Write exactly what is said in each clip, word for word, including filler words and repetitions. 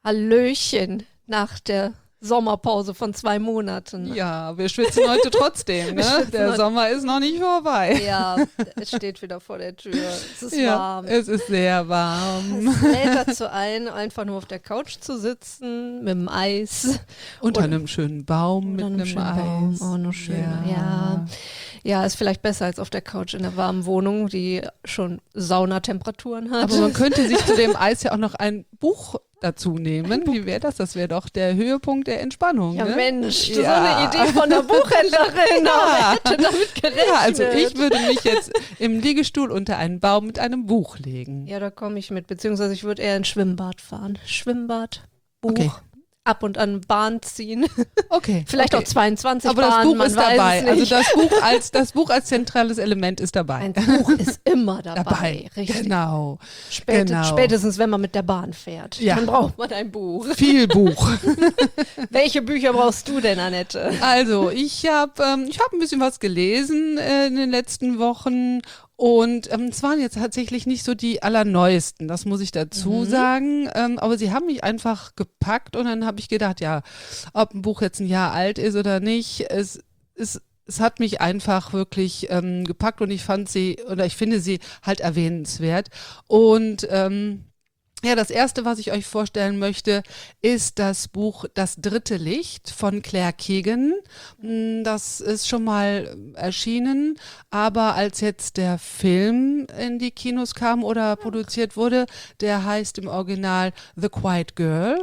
Hallöchen nach der Sommerpause von zwei Monaten. Ja, wir schwitzen heute trotzdem, ne? Der heute. Sommer ist noch nicht vorbei. Ja, es steht wieder vor der Tür. Es ist ja, warm. Es ist sehr warm. Es lädt dazu ein, einfach nur auf der Couch zu sitzen, mit dem Eis. Unter Oder- einem schönen Baum mit Unter einem, schönen Baum. Eis. Oh, noch schöner. Ja. Ja. ja, ist vielleicht besser als auf der Couch in der warmen Wohnung, die schon Saunatemperaturen hat. Aber man könnte sich zu dem Eis ja auch noch ein Buch dazu nehmen. Wie wäre das? Das wäre doch der Höhepunkt der Entspannung. ja, ne? Mensch, so Ja. eine Idee von der Buchhändlerin. Ja. Aber hätte damit gerechnet. Ja, also ich würde mich jetzt im Liegestuhl unter einen Baum mit einem Buch legen. Ja, da komme ich mit. Beziehungsweise ich würde eher ins Schwimmbad fahren. Schwimmbad, Buch, Okay. ab und an Bahn ziehen. Okay. Vielleicht okay. auch zweiundzwanzig Aber das Bahnen, Buch man ist weiß dabei. es Also nicht. das Buch als das Buch als zentrales Element ist dabei. Ein Buch ist immer dabei. dabei. Richtig. Genau. Spät, genau. Spätestens, wenn man mit der Bahn fährt. Ja. Dann braucht man ein Buch. Viel Buch. Welche Bücher brauchst du denn, Annette? Also, ich habe ähm, ich hab ein bisschen was gelesen äh, in den letzten Wochen und ähm, es waren jetzt tatsächlich nicht so die allerneuesten, das muss ich dazu Mhm. sagen, ähm, aber sie haben mich einfach gepackt und dann habe ich gedacht, ja, ob ein Buch jetzt ein Jahr alt ist oder nicht, es ist es hat mich einfach wirklich ähm, gepackt und ich fand sie, oder ich finde sie halt erwähnenswert. Und ähm, ja, das erste, was ich euch vorstellen möchte, ist das Buch Das dritte Licht von Claire Keegan. Mm, Das ist schon mal erschienen, aber als jetzt der Film in die Kinos kam oder produziert wurde, der heißt im Original The Quiet Girl.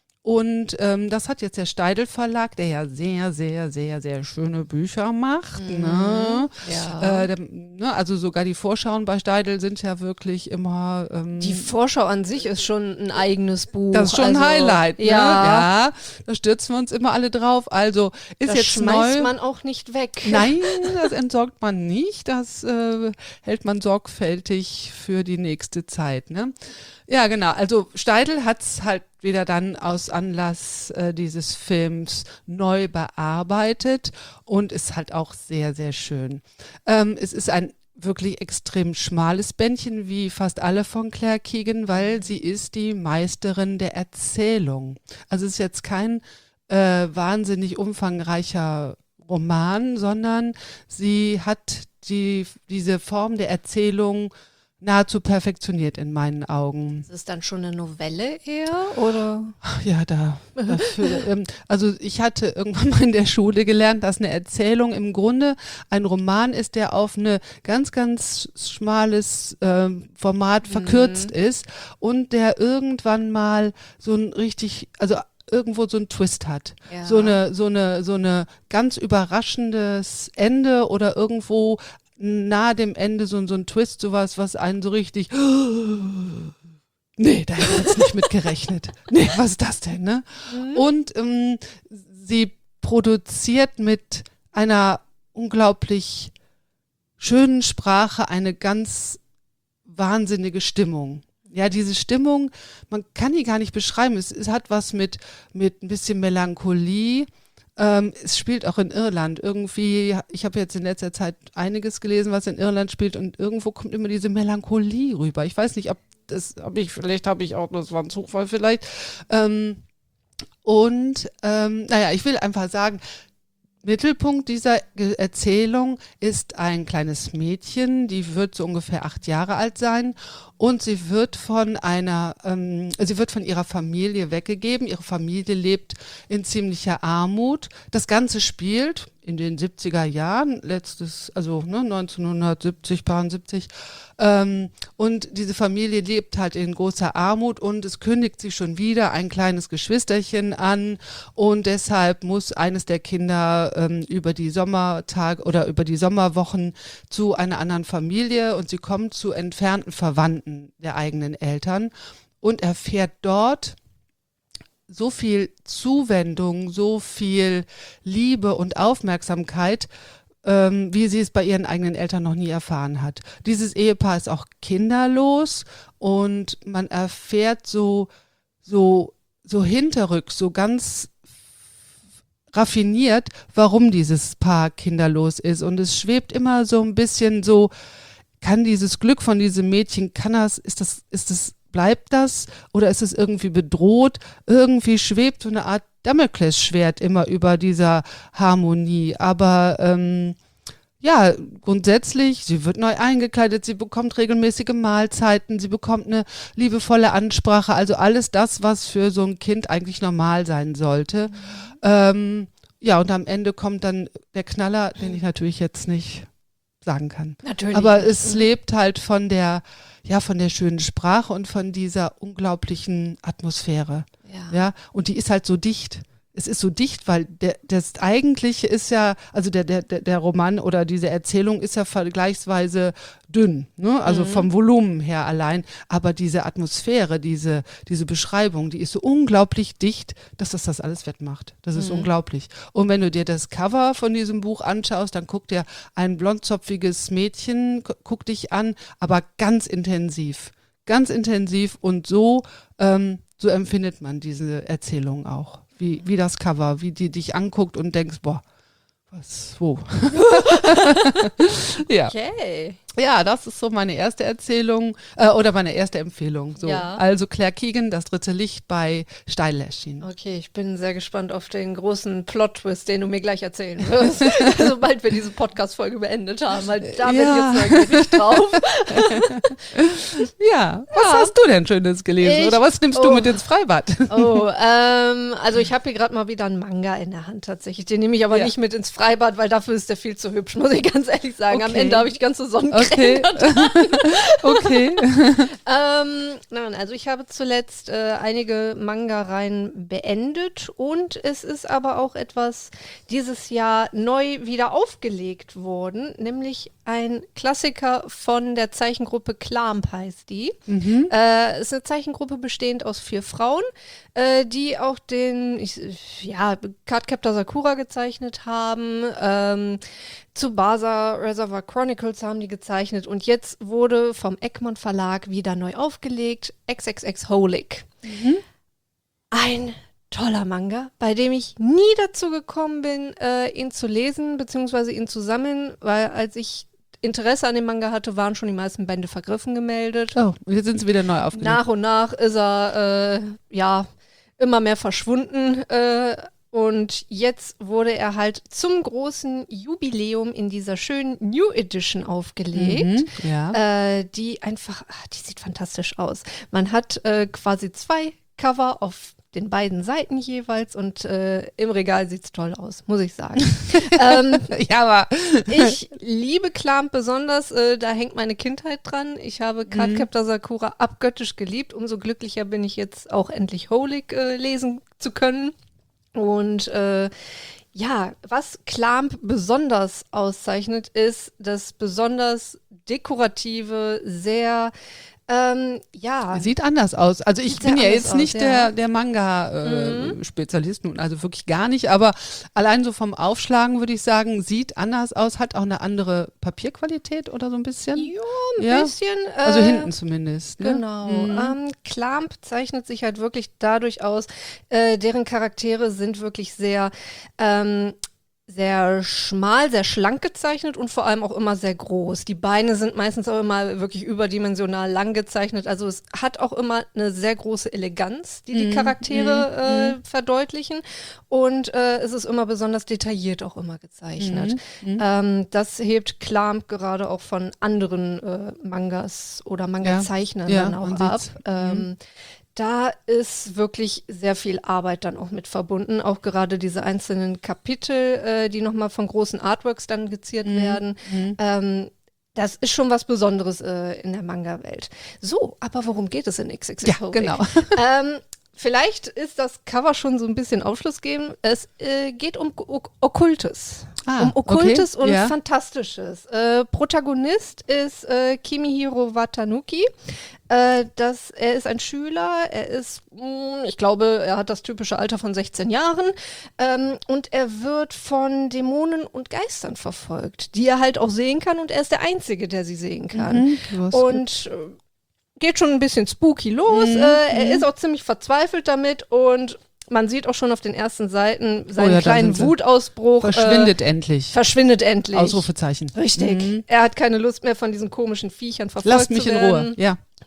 Und ähm, das hat jetzt der Steidl Verlag, der ja sehr, sehr, sehr, sehr schöne Bücher macht. Ne? Ja. Äh, der, ne? Also sogar die Vorschauen bei Steidl sind ja wirklich immer... Ähm, Die Vorschau an sich ist schon ein eigenes Buch. das ist schon ein also, Highlight. Ne? Ja, ja, da stürzen wir uns immer alle drauf. Also ist das jetzt schmeißt neu. man auch nicht weg. Nein, das entsorgt man nicht. Das äh, hält man sorgfältig für die nächste Zeit. Ne? Ja, genau. Also Steidl hat es halt wieder dann aus Anlass äh, dieses Films neu bearbeitet und ist halt auch sehr, sehr schön. Ähm, es ist ein wirklich extrem schmales Bändchen, wie fast alle von Claire Keegan, weil sie ist die Meisterin der Erzählung. Also es ist jetzt kein äh, wahnsinnig umfangreicher Roman, sondern sie hat die, diese Form der Erzählung nahezu perfektioniert in meinen Augen. Ist es dann schon eine Novelle eher? Oder? Ja, da. Dafür, ähm, also ich hatte irgendwann mal in der Schule gelernt, dass eine Erzählung im Grunde ein Roman ist, der auf eine ganz, ganz schmales ähm, Format verkürzt Mhm. ist und der irgendwann mal so ein richtig, also irgendwo so einen Twist hat. Ja. So eine, so eine, so eine ganz überraschendes Ende oder irgendwo nahe dem Ende so, so ein Twist, sowas, was einen so richtig, nee, da hätte ich jetzt nicht mit gerechnet. Nee, was ist das denn, ne? Mhm. Und ähm, sie produziert mit einer unglaublich schönen Sprache eine ganz wahnsinnige Stimmung. Ja, diese Stimmung, man kann die gar nicht beschreiben. Es, es hat was mit, mit ein bisschen Melancholie. Ähm, es spielt auch in Irland irgendwie, ich habe jetzt in letzter Zeit einiges gelesen, was in Irland spielt und irgendwo kommt immer diese Melancholie rüber. Ich weiß nicht, ob das, ob ich, vielleicht habe ich auch, das war ein Zufall vielleicht. Ähm, und ähm, naja, ich will einfach sagen, Mittelpunkt dieser Ge- Erzählung ist ein kleines Mädchen, die wird so ungefähr acht Jahre alt sein und sie wird von einer, ähm, sie wird von ihrer Familie weggegeben. Ihre Familie lebt in ziemlicher Armut. Das Ganze spielt in den siebziger Jahren, letztes, also ne, neunzehnhundertsiebzig, siebzig. Ähm, und diese Familie lebt halt in großer Armut und es kündigt sich schon wieder ein kleines Geschwisterchen an und deshalb muss eines der Kinder ähm, über die Sommertage oder über die Sommerwochen zu einer anderen Familie und sie kommt zu entfernten Verwandten der eigenen Eltern und erfährt dort so viel Zuwendung, so viel Liebe und Aufmerksamkeit, ähm, wie sie es bei ihren eigenen Eltern noch nie erfahren hat. Dieses Ehepaar ist auch kinderlos und man erfährt so, so, so hinterrücks, so ganz raffiniert, warum dieses Paar kinderlos ist. Und es schwebt immer so ein bisschen so, kann dieses Glück von diesem Mädchen, kann das, ist das, ist das bleibt das oder ist es irgendwie bedroht? Irgendwie schwebt so eine Art Damoklesschwert immer über dieser Harmonie. Aber ähm, ja, grundsätzlich, sie wird neu eingekleidet, sie bekommt regelmäßige Mahlzeiten, sie bekommt eine liebevolle Ansprache, also alles das, was für so ein Kind eigentlich normal sein sollte. Mhm. Ähm, ja, und am Ende kommt dann der Knaller, den ich natürlich jetzt nicht sagen kann. Natürlich. Aber nicht. es lebt halt von der, ja, von der schönen Sprache und von dieser unglaublichen Atmosphäre. Ja. Ja, und die ist halt so dicht. Es ist so dicht, weil der, das Eigentliche ist ja, also der, der, der Roman oder diese Erzählung ist ja vergleichsweise dünn, ne? Also mhm. vom Volumen her allein. Aber diese Atmosphäre, diese, diese Beschreibung, die ist so unglaublich dicht, dass das das alles wettmacht. Das ist mhm. unglaublich. Und wenn du dir das Cover von diesem Buch anschaust, dann guckt dir ein blondzopfiges Mädchen, guck dich an, aber ganz intensiv. Ganz intensiv und so, ähm, so empfindet man diese Erzählung auch. Wie, wie das Cover, wie die dich anguckt und denkst, boah, was, wo? Ja. Okay. Ja, das ist so meine erste Erzählung äh, oder meine erste Empfehlung. So. Ja. Also Claire Keegan, Das dritte Licht bei Steil erschienen. Okay, ich bin sehr gespannt auf den großen Plot-Twist, den du mir gleich erzählen wirst, sobald wir diese Podcast-Folge beendet haben, weil da bin Ja. ich jetzt neugierig drauf. Ja, was Ja. hast du denn Schönes gelesen Ich- oder was nimmst oh. du mit ins Freibad? Oh, ähm, also ich habe hier gerade mal wieder einen Manga in der Hand tatsächlich. Den nehme ich aber Ja. nicht mit ins Freibad, weil dafür ist der viel zu hübsch, muss ich ganz ehrlich sagen. Am Okay. Ende habe ich die ganze Sonnencreme. Okay. Okay. Ähm, nein, also ich habe zuletzt äh, einige Manga-Reihen beendet und es ist aber auch etwas dieses Jahr neu wieder aufgelegt worden, nämlich ein Klassiker von der Zeichengruppe Clamp heißt die. Mhm. Äh, es ist eine Zeichengruppe bestehend aus vier Frauen, äh, die auch den, ich, ja, Cardcaptor Sakura gezeichnet haben. Ähm, Tsubasa Reservoir Chronicles haben die gezeichnet und jetzt wurde vom Egmont Verlag wieder neu aufgelegt, X X X Holic. Mhm. Ein toller Manga, bei dem ich nie dazu gekommen bin, äh, ihn zu lesen, beziehungsweise ihn zu sammeln, weil als ich Interesse an dem Manga hatte, waren schon die meisten Bände vergriffen gemeldet. Oh, und jetzt sind sie wieder neu aufgelegt. Nach und nach ist er, äh, ja, immer mehr verschwunden, äh, und jetzt wurde er halt zum großen Jubiläum in dieser schönen New Edition aufgelegt, Mhm. Ja. äh, die einfach, ach, die sieht fantastisch aus. Man hat äh, quasi zwei Cover auf den beiden Seiten jeweils und äh, im Regal sieht es toll aus, muss ich sagen. ähm, ja, aber ich liebe Clamp besonders, äh, da hängt meine Kindheit dran. Ich habe Cardcaptor Sakura abgöttisch geliebt. Umso glücklicher bin ich jetzt auch endlich Holic äh, lesen zu können. Und äh, ja, was Clamp besonders auszeichnet, ist das besonders dekorative, sehr, ähm, ja. sieht anders aus. Also ich Sieht bin sehr ja anders jetzt nicht aus, der, ja. der Manga-Spezialist, nun also wirklich gar nicht, aber allein so vom Aufschlagen würde ich sagen, sieht anders aus, hat auch eine andere Papierqualität oder so ein bisschen. Ja, ein Ja. bisschen. Äh, Also hinten zumindest. Ne? Genau. Mhm. Ähm, Clamp zeichnet sich halt wirklich dadurch aus, äh, deren Charaktere sind wirklich sehr, ähm, sehr schmal, sehr schlank gezeichnet und vor allem auch immer sehr groß. Die Beine sind meistens auch immer wirklich überdimensional lang gezeichnet. Also es hat auch immer eine sehr große Eleganz, die die Mhm. Charaktere äh, verdeutlichen. Und äh, es ist immer besonders detailliert auch immer gezeichnet. Mhm. Ähm, das hebt Clamp gerade auch von anderen äh, Mangas oder Manga-Zeichnern Ja, dann auch man ab. sieht's. Ähm, Da ist wirklich sehr viel Arbeit dann auch mit verbunden. Auch gerade diese einzelnen Kapitel, äh, die nochmal von großen Artworks dann geziert Mhm. werden. Mhm. Ähm, das ist schon was Besonderes äh, in der Manga-Welt. So, aber worum geht es in X X X Ja, Holic? genau. ähm, vielleicht ist das Cover schon so ein bisschen aufschlussgebend. Es äh, geht um Ok- Okkultes. Ah, um Okkultes okay, und ja. Fantastisches. Äh, Protagonist ist äh, Kimihiro Watanuki. Äh, das, er ist ein Schüler, er ist, mh, ich glaube, er hat das typische Alter von sechzehn Jahren, ähm, und er wird von Dämonen und Geistern verfolgt, die er halt auch sehen kann, und er ist der Einzige, der sie sehen kann. Mhm. Was- Und äh, geht schon ein bisschen spooky los. Mhm, Äh, er mhm. ist auch ziemlich verzweifelt damit und man sieht auch schon auf den ersten Seiten seinen ja, da kleinen sind sie. Wutausbruch. verschwindet Äh, endlich. verschwindet endlich. Ausrufezeichen. Richtig. Mhm. Er hat keine Lust mehr, von diesen komischen Viechern verfolgt Lass mich zu in werden. Ruhe. Ja.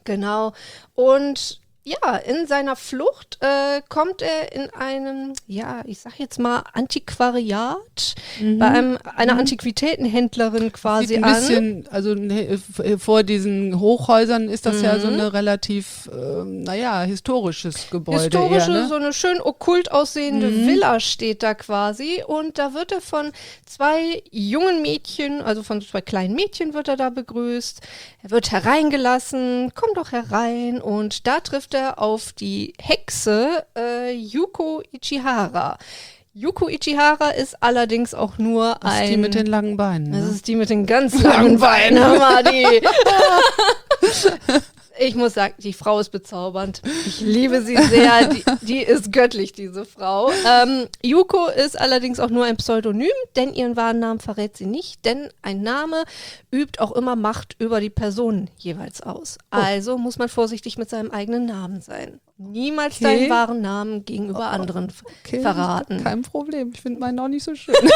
Genau. Und ja, in seiner Flucht äh, kommt er in einem, ja, ich sag jetzt mal Antiquariat, Mhm. bei einem, einer Antiquitätenhändlerin quasi Sieht ein an. bisschen, also ne, f- vor diesen Hochhäusern ist das ja so Mhm. eine relativ, ähm, naja, historisches Gebäude Historische, eher, ne? so eine schön okkult aussehende Mhm. Villa steht da quasi und da wird er von zwei jungen Mädchen, also von zwei kleinen Mädchen wird er da begrüßt. Er wird hereingelassen, komm doch herein und da trifft er auf die Hexe äh, Yuko Ichihara. Yuko Ichihara ist allerdings auch nur Das ein... ist die mit den langen Beinen, Das ne? ist die mit den ganz langen Beinen, hör mal, die. Ich muss sagen, die Frau ist bezaubernd. Ich liebe sie sehr. Die, die ist göttlich, diese Frau. Ähm, Yuko ist allerdings auch nur ein Pseudonym, denn ihren wahren Namen verrät sie nicht, denn ein Name übt auch immer Macht über die Person jeweils aus. Also muss man vorsichtig mit seinem eigenen Namen sein. Niemals Okay. deinen wahren Namen gegenüber anderen f- Okay, verraten. kein Problem. Ich finde meinen auch nicht so schön.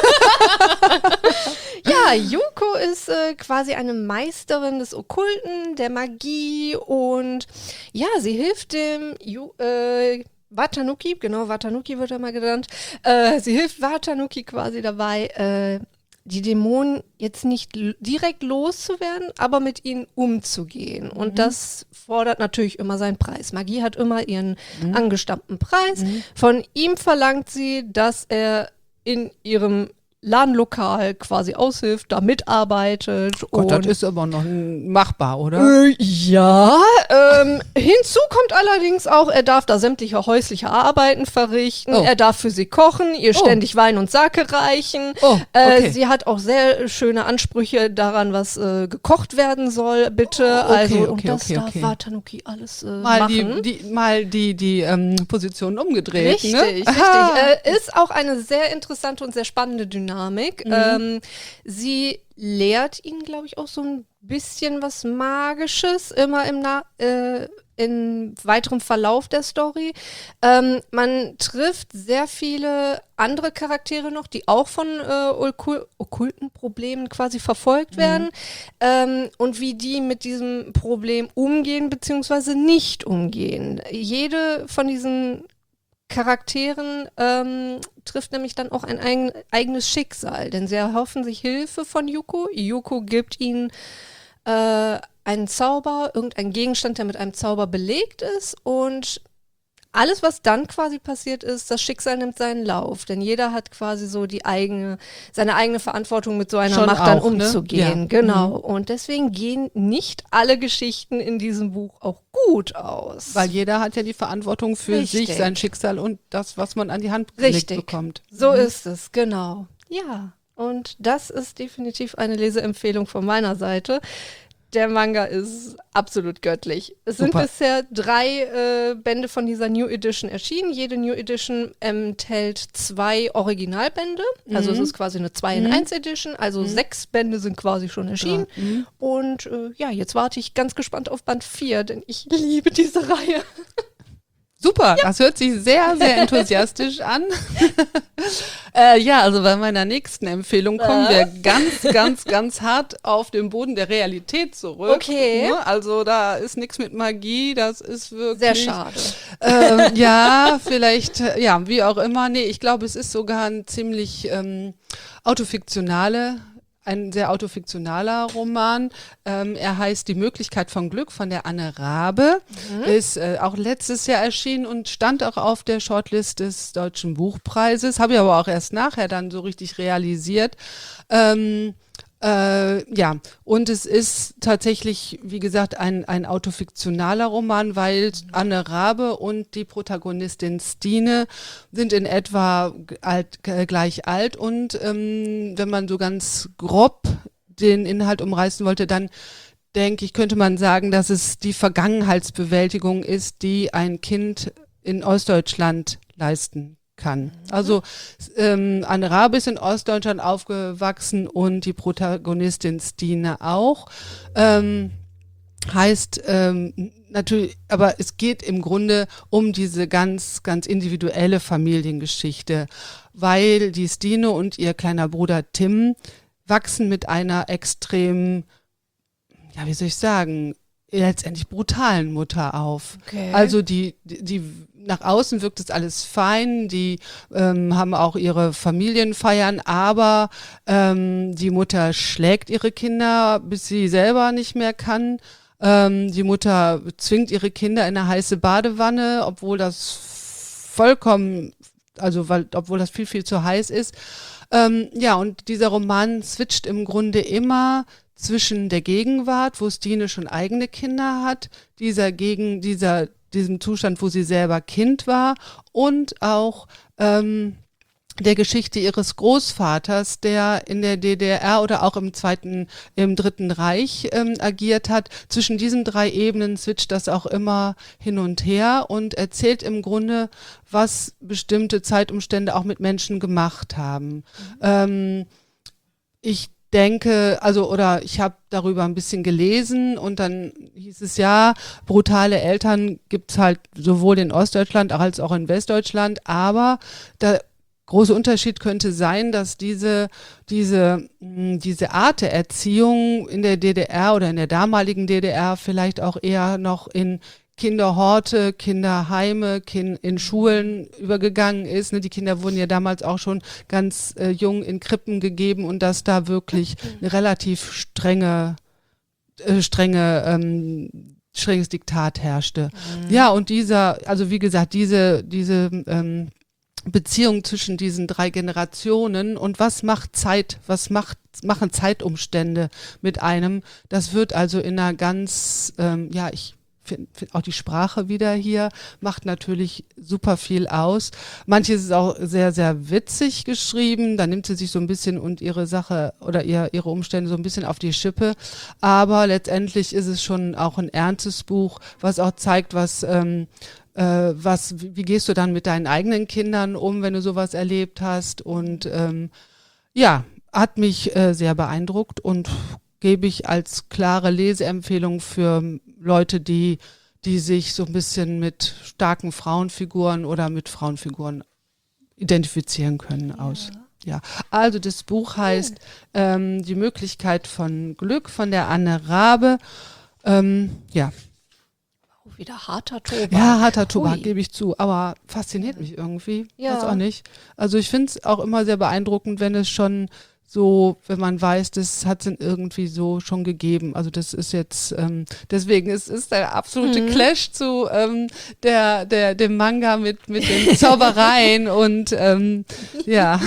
Ja, Yuko ist äh, quasi eine Meisterin des Okkulten, der Magie und ja, sie hilft dem Yu, äh, Watanuki, genau, Watanuki wird er mal genannt, äh, sie hilft Watanuki quasi dabei, äh, die Dämonen jetzt nicht l- direkt loszuwerden, aber mit ihnen umzugehen. Und das fordert natürlich immer seinen Preis. Magie hat immer ihren angestammten Preis. Von ihm verlangt sie, dass er in ihrem Ladenlokal quasi aushilft, da mitarbeitet. Gott, das und ist aber noch machbar, oder? äh, ja, ähm, hinzu kommt allerdings auch, er darf da sämtliche häusliche Arbeiten verrichten, Oh. er darf für sie kochen, ihr Oh. ständig Wein und Sake reichen. Oh, äh, okay. sie hat auch sehr schöne Ansprüche daran, was äh, gekocht werden soll, bitte. Oh, okay, also, und okay, das okay, darf okay. Watanuki alles äh, Mal machen. die, die, mal die, die ähm, Position umgedreht, Richtig, ne? richtig. Aha. Äh, ist auch eine sehr interessante und sehr spannende Dynamik. Ähm, sie lehrt ihn, glaube ich, auch so ein bisschen was Magisches, immer im, Na äh, im weiteren Verlauf der Story. Ähm, man trifft sehr viele andere Charaktere noch, die auch von äh, okul okkulten Problemen quasi verfolgt werden. Ähm, und wie die mit diesem Problem umgehen, beziehungsweise nicht umgehen. Jede von diesen Charakteren ähm, trifft nämlich dann auch ein eigen, eigenes Schicksal, denn sie erhoffen sich Hilfe von Yuko. Yuko gibt ihnen äh, einen Zauber, irgendeinen Gegenstand, der mit einem Zauber belegt ist und alles, was dann quasi passiert ist, das Schicksal nimmt seinen Lauf, denn jeder hat quasi so die eigene, seine eigene Verantwortung mit so einer Schon Macht dann auch, ne? umzugehen. Ja. Genau. Mhm. Und deswegen gehen nicht alle Geschichten in diesem Buch auch gut aus. Weil jeder hat ja die Verantwortung für Richtig. sich, sein Schicksal und das, was man an die Hand gelegt Richtig. bekommt. So ist es, genau. Ja, und das ist definitiv eine Leseempfehlung von meiner Seite. Der Manga ist absolut göttlich. Es sind Super. bisher drei äh, Bände von dieser New Edition erschienen. Jede New Edition enthält zwei Originalbände. Also es ist quasi eine zwei in eins Edition. Also sechs Bände sind quasi schon erschienen. Mhm. Und äh, ja, jetzt warte ich ganz gespannt auf Band vier, denn ich liebe diese Reihe. Super, das hört sich sehr, sehr enthusiastisch an. äh, ja, also bei meiner nächsten Empfehlung kommen wir ganz, ganz, ganz hart auf den Boden der Realität zurück. Okay. Ne? Also da ist nichts mit Magie, das ist wirklich... Sehr schade. Ähm, ja, vielleicht, äh, ja, wie auch immer. Nee, ich glaube, es ist sogar ein ziemlich ähm, autofiktionale ein sehr autofiktionaler Roman. Ähm, er heißt Die Möglichkeit von Glück von der Anne Rabe. Ist äh, auch letztes Jahr erschienen und stand auch auf der Shortlist des Deutschen Buchpreises. Habe ich aber auch erst nachher dann so richtig realisiert. Ähm, Äh, ja, und es ist tatsächlich, wie gesagt, ein, ein autofiktionaler Roman, weil Anne Rabe und die Protagonistin Stine sind in etwa alt, äh, gleich alt und ähm, wenn man so ganz grob den Inhalt umreißen wollte, dann denke ich, könnte man sagen, dass es die Vergangenheitsbewältigung ist, die ein Kind in Ostdeutschland leisten kann. Also ähm, Anne Rabe ist in Ostdeutschland aufgewachsen und die Protagonistin Stine auch. Ähm, heißt ähm, natürlich, aber es geht im Grunde um diese ganz, ganz individuelle Familiengeschichte, weil die Stine und ihr kleiner Bruder Tim wachsen mit einer extrem, ja, wie soll ich sagen, letztendlich brutalen Mutter auf. Okay. Also die, die, die nach außen wirkt es alles fein, die ähm, haben auch ihre Familienfeiern, aber ähm, die Mutter schlägt ihre Kinder, bis sie selber nicht mehr kann. Ähm, die Mutter zwingt ihre Kinder in eine heiße Badewanne, obwohl das vollkommen, also weil, obwohl das viel, viel zu heiß ist. Ähm, ja, und dieser Roman switcht im Grunde immer zwischen der Gegenwart, wo Stine schon eigene Kinder hat, dieser gegen dieser diesem Zustand, wo sie selber Kind war, und auch ähm, der Geschichte ihres Großvaters, der in der D D R oder auch im zweiten, im Dritten Reich ähm, agiert hat. Zwischen diesen drei Ebenen switcht das auch immer hin und her und erzählt im Grunde, was bestimmte Zeitumstände auch mit Menschen gemacht haben. Mhm. Ähm, ich denke, also oder ich habe darüber ein bisschen gelesen und dann hieß es ja, brutale Eltern gibt's halt sowohl in Ostdeutschland als auch in Westdeutschland, aber der große Unterschied könnte sein, dass diese diese diese Art der Erziehung in der D D R oder in der damaligen D D R vielleicht auch eher noch in Kinderhorte, Kinderheime, kind, in Schulen übergegangen ist. Ne? Die Kinder wurden ja damals auch schon ganz äh, jung in Krippen gegeben und dass da wirklich eine relativ strenge, äh, strenge, ähm, strenges Diktat herrschte. Mhm. Ja, und dieser, also wie gesagt, diese, diese ähm, Beziehung zwischen diesen drei Generationen und was macht Zeit, was macht, machen Zeitumstände mit einem, das wird also in einer ganz, ähm, ja, ich auch die Sprache wieder hier macht natürlich super viel aus. Manches ist auch sehr, sehr witzig geschrieben. Da nimmt sie sich so ein bisschen und ihre Sache oder ihr, ihre Umstände so ein bisschen auf die Schippe. Aber letztendlich ist es schon auch ein ernstes Buch, was auch zeigt, was, ähm, äh, was, wie gehst du dann mit deinen eigenen Kindern um, wenn du sowas erlebt hast. Und ähm, ja, hat mich äh, sehr beeindruckt und gebe ich als klare Leseempfehlung für Leute, die, die sich so ein bisschen mit starken Frauenfiguren oder mit Frauenfiguren identifizieren können aus. Ja, ja. Also das Buch heißt ähm, Die Möglichkeit von Glück von der Anne Rabe. Ähm, ja. Oh, wieder harter Tobak. Ja, harter Tobak, gebe ich zu, aber fasziniert mich irgendwie. Ja. Weiß auch nicht. Also ich finde es auch immer sehr beeindruckend, wenn es schon so, wenn man weiß, das hat es irgendwie so schon gegeben. Also das ist jetzt, ähm, deswegen ist ist der absolute mhm. Clash zu ähm, der der dem Manga mit mit den Zaubereien und ähm, ja.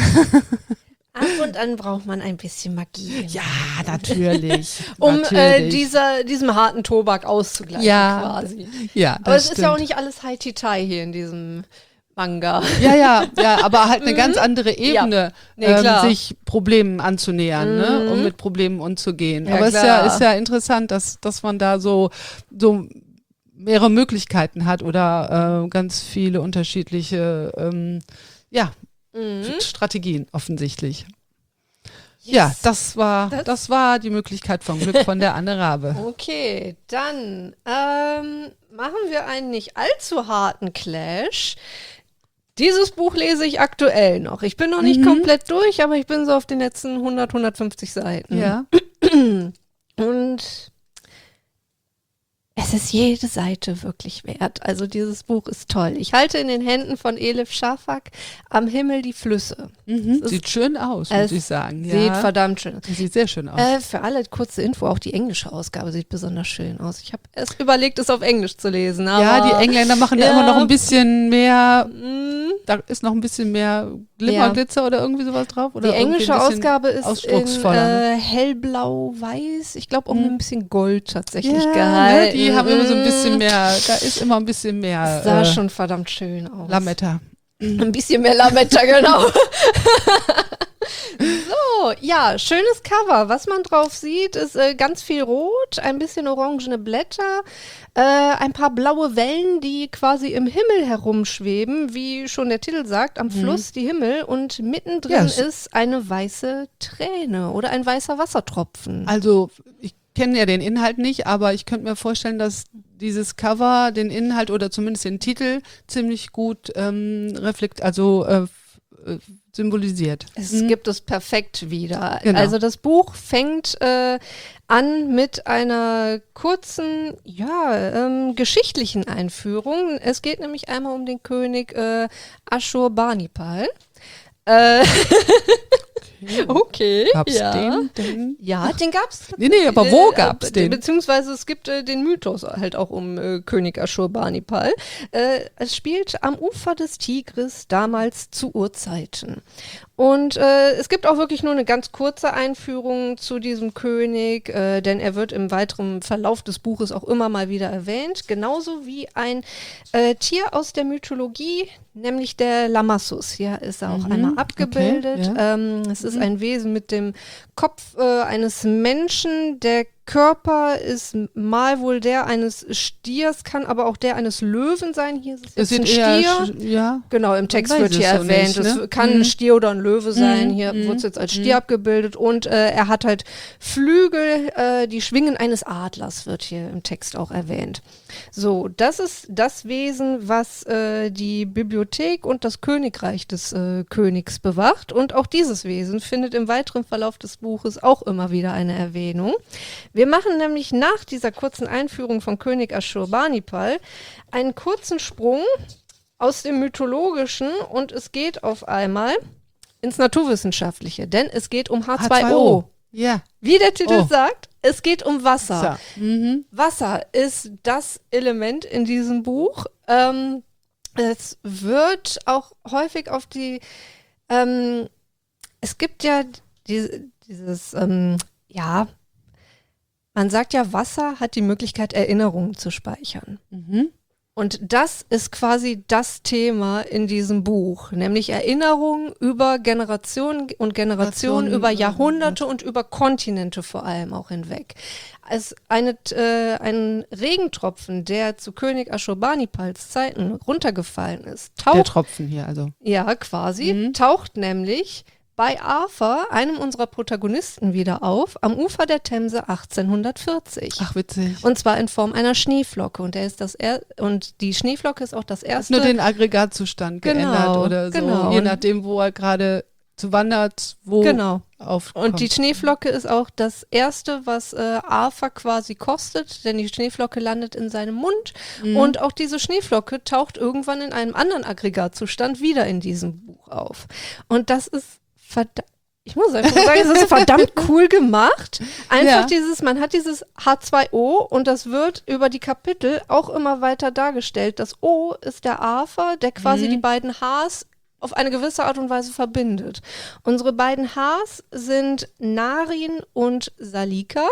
Ab und an braucht man ein bisschen Magie. Ja, natürlich. um natürlich. Äh, dieser, diesem harten Tobak auszugleichen ja, quasi. Ja, aber es stimmt. ist ja auch nicht alles Hai-Ti-Tai hier in diesem Manga. Ja, ja, ja, aber halt eine ganz andere Ebene, ja. nee, ähm, sich Problemen anzunähern, mhm. ne, um mit Problemen umzugehen. Ja, aber es ist klar. ja, ist ja interessant, dass, dass man da so, so mehrere Möglichkeiten hat oder äh, ganz viele unterschiedliche, ähm, ja, mhm. Strategien offensichtlich. Yes. Ja, das war, das, das war die Möglichkeit von Glück von der Anne Rabe. Okay, dann ähm, machen wir einen nicht allzu harten Clash. Dieses Buch lese ich aktuell noch. Ich bin noch nicht mhm. komplett durch, aber ich bin so auf den letzten hundert, hundertfünfzig Seiten. Ja. Und es ist jede Seite wirklich wert. Also dieses Buch ist toll. Ich halte in den Händen von Elif Shafak Am Himmel die Flüsse. Mhm. Sieht schön aus, muss ich sagen. Sieht ja. verdammt schön aus. Sieht sehr schön aus. Äh, für alle kurze Info, auch die englische Ausgabe sieht besonders schön aus. Ich habe erst überlegt, es auf Englisch zu lesen. Aber ja, die Engländer machen ja. da immer noch ein bisschen mehr, mm. da ist noch ein bisschen mehr Glimmer, ja. Glitzer oder irgendwie sowas drauf. Oder die englische Ausgabe ist in äh, hellblau-weiß. Ich glaube auch mhm. mit ein bisschen Gold tatsächlich ja, gehalten. Ne, die haben immer so ein bisschen mehr, da ist immer ein bisschen mehr. Das sah äh, schon verdammt schön aus. Lametta. Ein bisschen mehr Lametta, genau. So, ja, schönes Cover. Was man drauf sieht, ist äh, ganz viel Rot, ein bisschen orangene Blätter, äh, ein paar blaue Wellen, die quasi im Himmel herumschweben, wie schon der Titel sagt, am mhm. Fluss die Himmel, und mittendrin yes. ist eine weiße Träne oder ein weißer Wassertropfen. Also ich kenne ja den Inhalt nicht, aber ich könnte mir vorstellen, dass dieses Cover den Inhalt oder zumindest den Titel ziemlich gut ähm, reflekt, also äh, symbolisiert. Es Mhm. gibt es perfekt wieder. Genau. Also das Buch fängt äh, an mit einer kurzen, ja, ähm, geschichtlichen Einführung. Es geht nämlich einmal um den König äh, Ashurbanipal. Äh, okay, Gab's ja. den denn? Ja, den gab's. Nee, nee, aber wo Äh, gab's äh, den? Beziehungsweise es gibt äh, den Mythos halt auch um äh, König Ashurbanipal. Äh, es spielt am Ufer des Tigris, damals zu Urzeiten. Und äh, es gibt auch wirklich nur eine ganz kurze Einführung zu diesem König, äh, denn er wird im weiteren Verlauf des Buches auch immer mal wieder erwähnt, genauso wie ein äh, Tier aus der Mythologie, nämlich der Lamassus. Hier ist er auch Mhm, einmal abgebildet. okay, ja. ähm, es ist ein Wesen mit dem Kopf äh, eines Menschen, der Körper ist mal wohl der eines Stiers, kann aber auch der eines Löwen sein. Hier ist es Es jetzt sieht ein eher, Stier. sch- ja. Genau, im Text weiß wird es hier so erwähnt, nicht, ne? es kann Mhm. ein Stier oder ein Löwe sein. Mhm, Hier mhm, wurde es jetzt als Stier abgebildet und äh, er hat halt Flügel, äh, die Schwingen eines Adlers wird hier im Text auch erwähnt. So, das ist das Wesen, was äh, die Bibliothek und das Königreich des äh, Königs bewacht, und auch dieses Wesen findet im weiteren Verlauf des Buches auch immer wieder eine Erwähnung. Wir machen nämlich nach dieser kurzen Einführung von König Ashurbanipal einen kurzen Sprung aus dem Mythologischen und es geht auf einmal ins Naturwissenschaftliche, denn es geht um H zwei O. Ja. Wie der Titel Oh. sagt, es geht um Wasser. So. Mhm. Wasser ist das Element in diesem Buch. Ähm, es wird auch häufig auf die, ähm, es gibt ja die, dieses, ähm, ja, man sagt ja, Wasser hat die Möglichkeit, Erinnerungen zu speichern. Mhm. Und das ist quasi das Thema in diesem Buch, nämlich Erinnerungen über Generationen und Generationen, Generationen, über äh, Jahrhunderte und über Kontinente vor allem auch hinweg. Als eine, äh, ein Regentropfen, der zu König Ashurbanipals Zeiten runtergefallen ist, Der taucht, Tropfen hier, also. ja quasi, Mhm. taucht nämlich bei Arthur, einem unserer Protagonisten, wieder auf, am Ufer der Themse achtzehnhundertvierzig. Ach, witzig. Und zwar in Form einer Schneeflocke. Und er ist das er und die Schneeflocke ist auch das Hat erste. nur den Aggregatzustand Genau, geändert oder so, genau. je nachdem, wo er gerade zu wandert, wo genau. aufkommt. Und die Schneeflocke ist auch das erste, was äh, Arthur quasi kostet, denn die Schneeflocke landet in seinem Mund. Mhm. Und auch diese Schneeflocke taucht irgendwann in einem anderen Aggregatzustand wieder in diesem Buch auf. Und das ist verdammt. Ich muss einfach sagen, es ist verdammt cool gemacht. Einfach Ja. dieses, man hat dieses H zwei O und das wird über die Kapitel auch immer weiter dargestellt. Das O ist der Arthur, der quasi Mhm. die beiden Hs auf eine gewisse Art und Weise verbindet. Unsere beiden Hs sind Narin und Salika.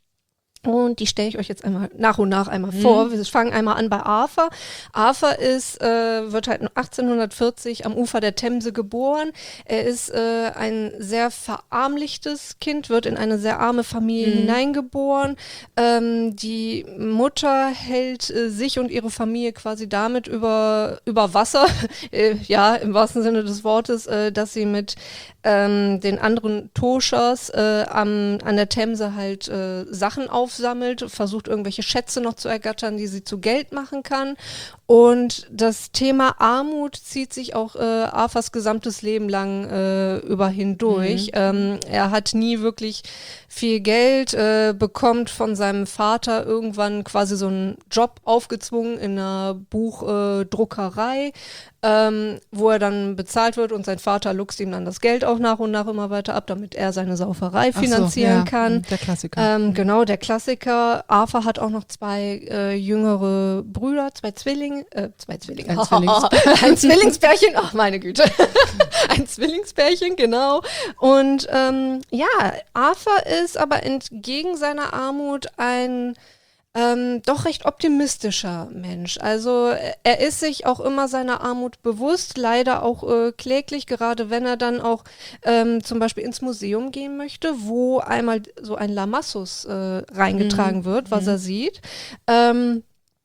Und die stelle ich euch jetzt einmal nach und nach einmal vor. Wir fangen einmal an bei Arthur. Arthur ist, äh, wird halt achtzehnhundertvierzig am Ufer der Themse geboren. Er ist äh, ein sehr verarmlichtes Kind, wird in eine sehr arme Familie Mhm. hineingeboren. Ähm, die Mutter hält äh, sich und ihre Familie quasi damit über, über Wasser, äh, ja, im wahrsten Sinne des Wortes, äh, dass sie mit ähm, den anderen Toschas äh, am, an der Themse halt äh, Sachen aufsammelt, versucht irgendwelche Schätze noch zu ergattern, die sie zu Geld machen kann. Und das Thema Armut zieht sich auch äh, Arthurs gesamtes Leben lang äh, über hindurch. Mhm. Ähm, er hat nie wirklich viel Geld, äh, bekommt von seinem Vater irgendwann quasi so einen Job aufgezwungen in einer Buchdruckerei, ähm, wo er dann bezahlt wird und sein Vater luchst ihm dann das Geld auch nach und nach immer weiter ab, damit er seine Sauferei Ach so, finanzieren ja, kann. Der Klassiker. Ähm, genau, der Klassiker. Arthur hat auch noch zwei äh, jüngere Brüder, zwei Zwillinge, äh, zwei Zwillinge. Ein Zwillings- Ein Zwillingspärchen, ach meine Güte. Ein Zwillingspärchen, genau. Und ähm, ja, Arthur ist aber entgegen seiner Armut ein ähm, doch recht optimistischer Mensch. Also äh, er ist sich auch immer seiner Armut bewusst, leider auch äh, kläglich, gerade wenn er dann auch ähm, zum Beispiel ins Museum gehen möchte, wo einmal so ein Lamassus äh, reingetragen Mhm. wird, was Mhm. er sieht. Ähm,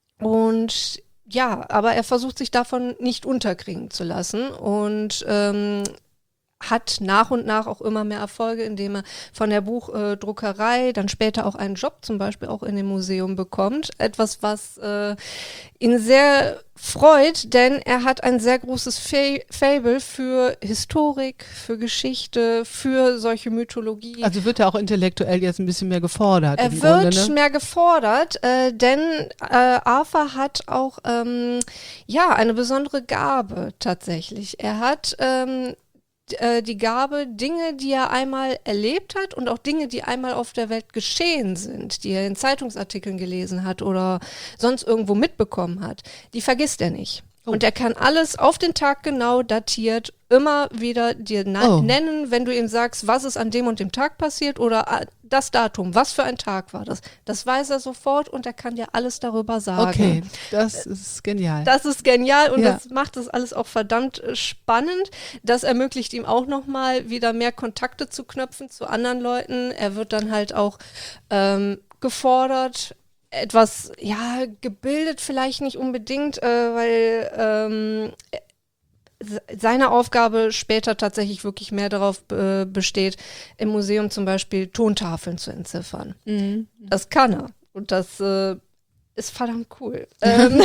und ja, aber er versucht sich davon nicht unterkriegen zu lassen und ähm, hat nach und nach auch immer mehr Erfolge, indem er von der Buchdruckerei dann später auch einen Job zum Beispiel auch in dem Museum bekommt. Etwas, was äh, ihn sehr freut, denn er hat ein sehr großes Fa- Faible für Historik, für Geschichte, für solche Mythologie. Also wird er auch intellektuell jetzt ein bisschen mehr gefordert. Er im wird Grunde, ne? mehr gefordert, äh, denn äh, Arthur hat auch ähm, ja eine besondere Gabe tatsächlich. Er hat ähm, d- äh, die Gabe, Dinge, die er einmal erlebt hat und auch Dinge, die einmal auf der Welt geschehen sind, die er in Zeitungsartikeln gelesen hat oder sonst irgendwo mitbekommen hat, die vergisst er nicht. Oh. Und er kann alles auf den Tag genau datiert immer wieder dir na- Oh. nennen, wenn du ihm sagst, was ist an dem und dem Tag passiert oder ah, das Datum, was für ein Tag war das. Das weiß er sofort und er kann dir alles darüber sagen. Okay, das ist genial. Das ist genial und Ja. das macht das alles auch verdammt äh, spannend. Das ermöglicht ihm auch nochmal wieder mehr Kontakte zu knüpfen zu anderen Leuten. Er wird dann halt auch ähm, gefordert, etwas, ja, gebildet vielleicht nicht unbedingt, äh, weil ähm, se- seine Aufgabe später tatsächlich wirklich mehr darauf äh, besteht, im Museum zum Beispiel Tontafeln zu entziffern. Mhm. Das kann er. Und das äh, ist verdammt cool. ähm,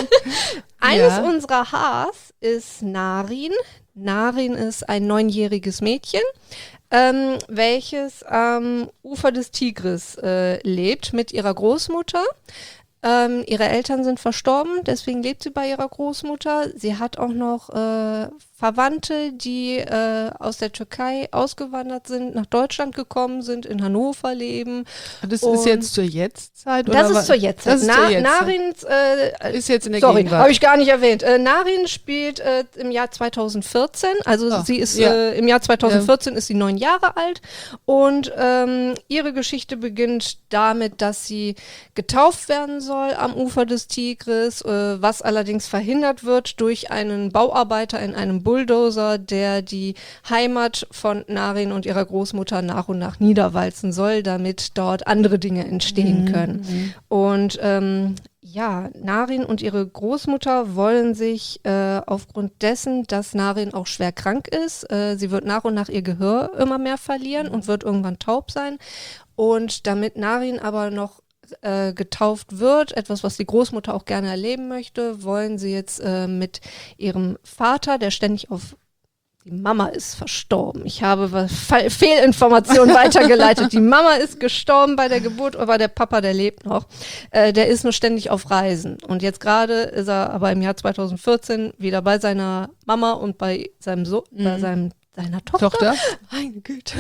eines Ja. unserer Haars ist Narin. Narin ist ein neunjähriges Mädchen, ähm, welches am Ufer des Tigris äh, lebt mit ihrer Großmutter. Ähm, ihre Eltern sind verstorben, deswegen lebt sie bei ihrer Großmutter. Sie hat auch noch äh, Verwandte, die äh, aus der Türkei ausgewandert sind, nach Deutschland gekommen sind, in Hannover leben. Das Und ist jetzt zur Jetztzeit? Das oder ist zur Jetztzeit. Das ist Na, zur Jetztzeit. Narins, äh, Ist jetzt in der sorry, Gegenwart. habe ich gar nicht erwähnt. Äh, Narin spielt äh, im Jahr zweitausendvierzehn, also Oh, sie ist ja. äh, im Jahr zweitausendvierzehn ist sie neun Jahre alt und ähm, ihre Geschichte beginnt damit, dass sie getauft werden soll am Ufer des Tigris, äh, was allerdings verhindert wird durch einen Bauarbeiter in einem Bulldozer, der die Heimat von Narin und ihrer Großmutter nach und nach niederwalzen soll, damit dort andere Dinge entstehen können. Und ähm, ja, Narin und ihre Großmutter wollen sich äh, aufgrund dessen, dass Narin auch schwer krank ist, äh, sie wird nach und nach ihr Gehör immer mehr verlieren und wird irgendwann taub sein. Und damit Narin aber noch äh, getauft wird, etwas, was die Großmutter auch gerne erleben möchte, wollen sie jetzt äh, mit ihrem Vater, der ständig auf die Mama ist verstorben. Ich habe was, Fe- Fehlinformationen weitergeleitet. Die Mama ist gestorben bei der Geburt, aber der Papa, der lebt noch. Äh, der ist nur ständig auf Reisen. Und jetzt gerade ist er aber im Jahr zweitausendvierzehn wieder bei seiner Mama und bei seinem Sohn, bei seinem, seiner Tochter. Tochter? Meine Güte.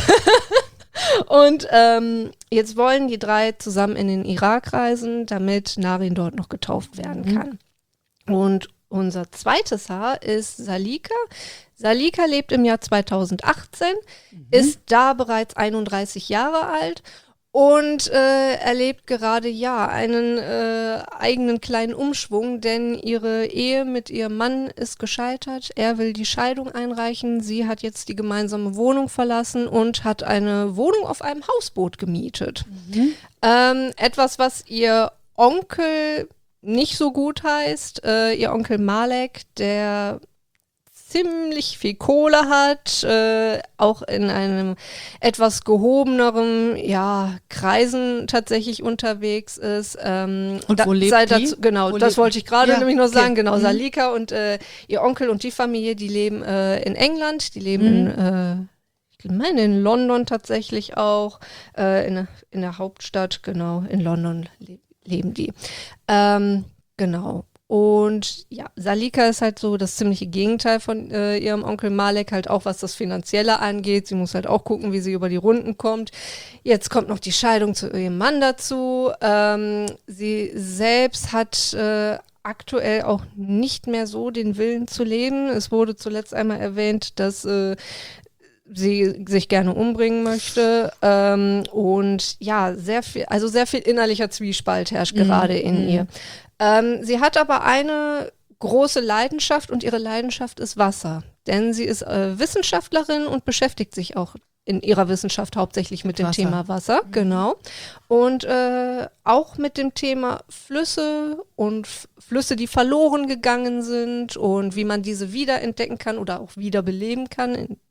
Und ähm, jetzt wollen die drei zusammen in den Irak reisen, damit Narin dort noch getauft werden kann. Und unser zweites Haar ist Salika. Salika lebt im Jahr zweitausendachtzehn, ist da bereits einunddreißig Jahre alt und äh, erlebt gerade ja einen äh, eigenen kleinen Umschwung, denn ihre Ehe mit ihrem Mann ist gescheitert. Er will die Scheidung einreichen. Sie hat jetzt die gemeinsame Wohnung verlassen und hat eine Wohnung auf einem Hausboot gemietet. Ähm, etwas, was ihr Onkel nicht so gut heißt. Äh, ihr Onkel Malek, der ziemlich viel Kohle hat, äh, auch in einem etwas gehobeneren, ja, Kreisen tatsächlich unterwegs ist. Ähm, Und wo lebt sei die? dazu, genau, Wo das lebt- wollte ich gerade Ja, nämlich noch okay. sagen. Genau, Mhm. Salika und äh, ihr Onkel und die Familie, die leben äh, in England, die leben Mhm. in äh, ich meine in London tatsächlich auch, äh, in, in der Hauptstadt, genau, in London le leben die. Ähm, genau. Und ja, Salika ist halt so das ziemliche Gegenteil von äh, ihrem Onkel Malek, halt auch was das Finanzielle angeht. Sie muss halt auch gucken, wie sie über die Runden kommt. Jetzt kommt noch die Scheidung zu ihrem Mann dazu. Ähm, sie selbst hat äh, aktuell auch nicht mehr so den Willen zu leben. Es wurde zuletzt einmal erwähnt, dass äh, sie sich gerne umbringen möchte. Ähm, und ja, sehr viel, also sehr viel innerlicher Zwiespalt herrscht gerade in ihr. Ähm, sie hat aber eine große Leidenschaft und ihre Leidenschaft ist Wasser. Denn sie ist äh, Wissenschaftlerin und beschäftigt sich auch in ihrer Wissenschaft hauptsächlich mit dem Wasser. Thema Wasser, genau. Und äh, auch mit dem Thema Flüsse und F- Flüsse, die verloren gegangen sind und wie man diese wiederentdecken kann oder auch wiederbeleben kann, in,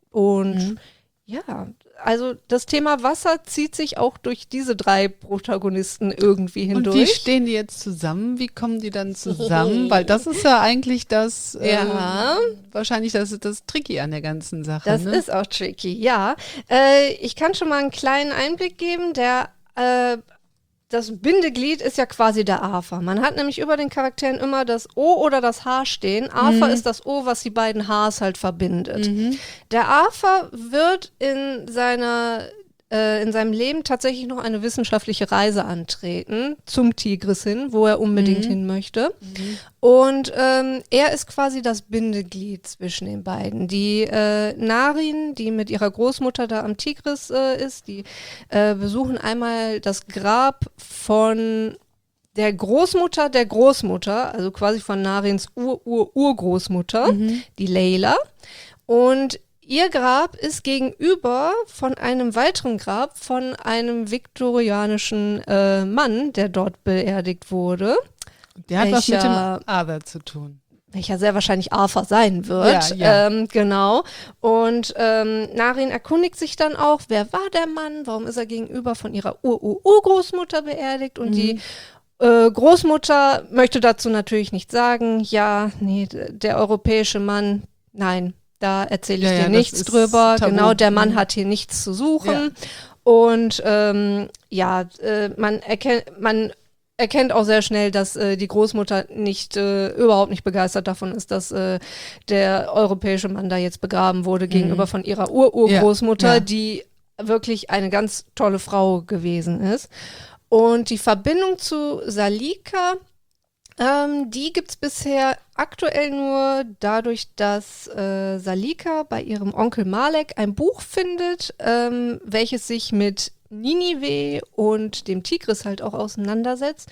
Und Mhm. ja, also das Thema Wasser zieht sich auch durch diese drei Protagonisten irgendwie hindurch. Und wie stehen die jetzt zusammen? Wie kommen die dann zusammen? Weil das ist ja eigentlich das, Ja. äh, wahrscheinlich das, das Tricky an der ganzen Sache. Das ne? ist auch tricky, ja. Äh, ich kann schon mal einen kleinen Einblick geben. Der, äh, das Bindeglied ist ja quasi der Arthur. Man hat nämlich über den Charakteren immer das O oder das H stehen. Arthur ist das O, was die beiden Hs halt verbindet. Mhm. Der Arthur wird in seiner äh, in seinem Leben tatsächlich noch eine wissenschaftliche Reise antreten zum Tigris hin, wo er unbedingt Mhm. hin möchte. Und ähm, er ist quasi das Bindeglied zwischen den beiden. Die äh, Narin, die mit ihrer Großmutter da am Tigris äh, ist, die äh, besuchen einmal das Grab von der Großmutter der Großmutter, also quasi von Narins Ur-Ur-Urgroßmutter, Mhm. die Leila. Und ihr Grab ist gegenüber von einem weiteren Grab von einem viktorianischen äh, Mann, der dort beerdigt wurde, Der hat was mit Welcher- dem Arthur zu tun. welcher sehr wahrscheinlich Arthur sein wird. Ja, ja. Ähm, genau. Und ähm, Narin erkundigt sich dann auch, wer war der Mann, warum ist er gegenüber von ihrer Ur-Ur-Urgroßmutter beerdigt und Mhm. die äh, Großmutter möchte dazu natürlich nichts sagen. Ja, nee, d- der europäische Mann, nein, da erzähle ich Ja, ja, dir das nichts ist drüber. tabu. Genau, der Mann Mhm. hat hier nichts zu suchen. Und ähm, ja, äh, man erkennt, man erkennt auch sehr schnell, dass äh, die Großmutter nicht äh, überhaupt nicht begeistert davon ist, dass äh, der europäische Mann da jetzt begraben wurde gegenüber von ihrer Ur-Urgroßmutter, Ja, ja. die wirklich eine ganz tolle Frau gewesen ist. Und die Verbindung zu Salika, ähm, die gibt es bisher aktuell nur dadurch, dass äh, Salika bei ihrem Onkel Malek ein Buch findet, ähm, welches sich mit Ninive und dem Tigris halt auch auseinandersetzt.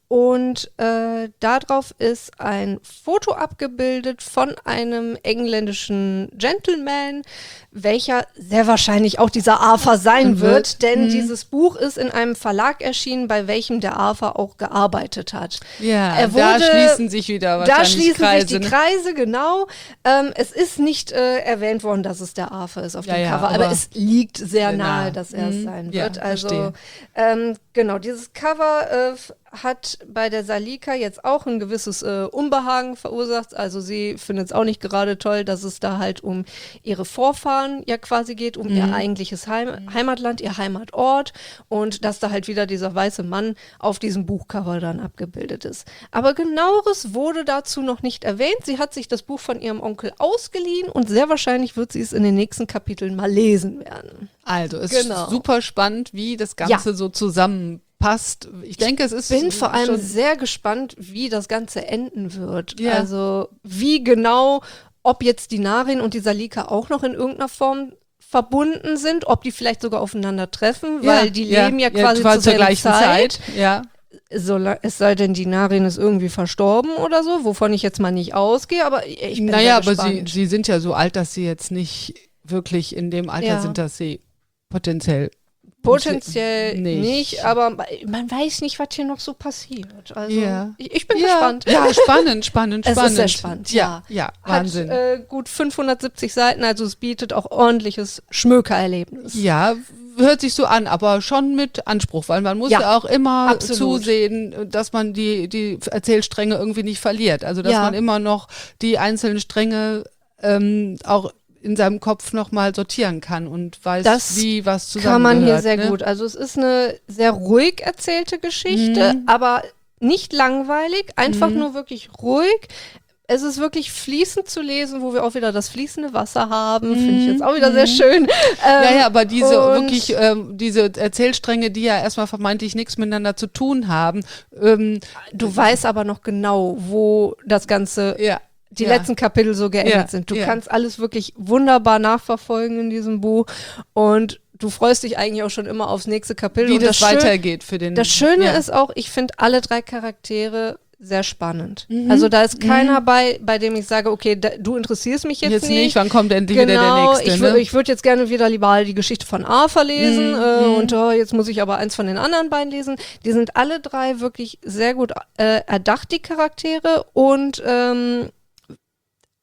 Und äh, darauf ist ein Foto abgebildet von einem engländischen Gentleman, welcher sehr wahrscheinlich auch dieser Arthur sein wird, Wird. denn Mhm. dieses Buch ist in einem Verlag erschienen, bei welchem der Arthur auch gearbeitet hat. Ja, Er da wurde- schließen sich wieder Da wahrscheinlich schließen Kreise. sich die ne? Kreise, genau. Ähm, es ist nicht äh, erwähnt worden, dass es der Arthur ist auf Ja, dem ja, Cover, aber, aber es liegt sehr sehr nahe, nah. dass er es Mhm. sein Ja, wird. Also verstehe. ähm, genau, dieses Cover äh, f- hat bei der Salika jetzt auch ein gewisses äh, Unbehagen verursacht. Also sie findet es auch nicht gerade toll, dass es da halt um ihre Vorfahren ja quasi geht, um ihr eigentliches Heim Heimatland, ihr Heimatort und dass da halt wieder dieser weiße Mann auf diesem Buchcover dann abgebildet ist. Aber genaueres wurde dazu noch nicht erwähnt. Sie hat sich das Buch von ihrem Onkel ausgeliehen und sehr wahrscheinlich wird sie es in den nächsten Kapiteln mal lesen werden. Also, es Genau. ist super spannend, wie das Ganze so zusammenpasst. Ich denke, es ist Bin vor allem schon, sehr gespannt, wie das Ganze enden wird. Ja. Also wie genau, ob jetzt die Narin und die Salika auch noch in irgendeiner Form verbunden sind, ob die vielleicht sogar aufeinandertreffen, weil die leben ja quasi, zur, zur selben gleichen Zeit. Zeit. Ja. Sola- es sei denn, die Narin ist irgendwie verstorben oder so, wovon ich jetzt mal nicht ausgehe, aber ich bin Naja, sehr aber sie, gespannt. sie sind ja so alt, dass sie jetzt nicht wirklich in dem Alter Ja. sind, dass sie potenziell Potenziell nicht. nicht. aber man weiß nicht, was hier noch so passiert. Also Ja. ich, ich bin ja, gespannt. Ja, spannend, spannend, Es spannend. ist sehr spannend, ja. Ja, Hat Wahnsinn. äh, gut fünfhundertsiebzig Seiten, also es bietet auch ordentliches Schmökererlebnis. Ja, hört sich so an, aber schon mit Anspruch, weil man muss Ja, ja, auch immer absolut. zusehen, dass man die, die Erzählstränge irgendwie nicht verliert. Also dass Ja. man immer noch die einzelnen Stränge ähm, auch in seinem Kopf nochmal sortieren kann und weiß, Das wie was Kann man hier zusammengehört. sehr ne? gut. Also es ist eine sehr ruhig erzählte Geschichte, Mhm. aber nicht langweilig, einfach Mhm. nur wirklich ruhig. Es ist wirklich fließend zu lesen, wo wir auch wieder das fließende Wasser haben. Finde ich jetzt auch wieder sehr schön. Ja, Ähm, ja, aber diese und- wirklich, ähm, diese Erzählstränge, die ja erstmal vermeintlich nichts miteinander zu tun haben, ähm, Du weißt aber noch genau, wo das Ganze ja. die ja. letzten Kapitel so geendet Ja, sind. Du ja. kannst alles wirklich wunderbar nachverfolgen in diesem Buch und du freust dich eigentlich auch schon immer aufs nächste Kapitel. wie und das, Schö- weitergeht für den. Das Schöne ja. ist auch, ich finde alle drei Charaktere sehr spannend. Mhm. Also da ist keiner bei, bei dem ich sage, okay, da, du interessierst mich jetzt, jetzt nicht, nicht. wann kommt endlich wieder der Genau, nächste? ich, wür- ne? ich würde jetzt gerne wieder lieber die Geschichte von Arthur lesen Mhm, äh, mhm. und oh, jetzt muss ich aber eins von den anderen beiden lesen. Die sind alle drei wirklich sehr gut äh, erdacht, die Charaktere und ähm,